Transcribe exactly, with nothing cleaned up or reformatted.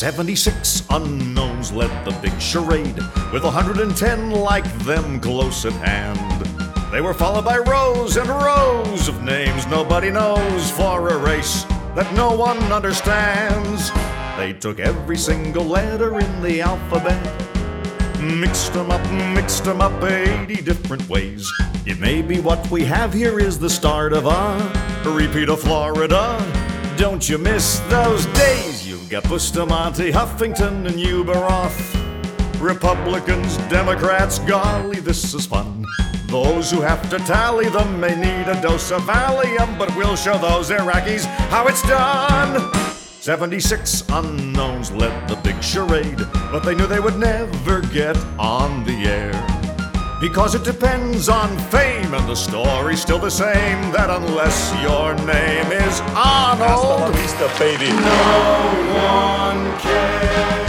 seventy-six unknowns led the big charade, with one hundred ten like them close at hand. They were followed by rows and rows of names nobody knows, for a race that no one understands. They took every single letter in the alphabet, mixed them up, mixed them up eighty different ways. It may be what we have here is the start of a repeat of Florida. Don't you miss those days? You've got Bustamante, Huffington, and Uberoth. Republicans, Democrats, golly, this is fun. Those who have to tally them may need a dose of Valium, but we'll show those Iraqis how it's done. seventy-six unknowns led the big charade, but they knew they would never get on the air, because it depends on fame, and the story's still the same, that unless your name is Arnold, Hasta la vista, baby. no one cares.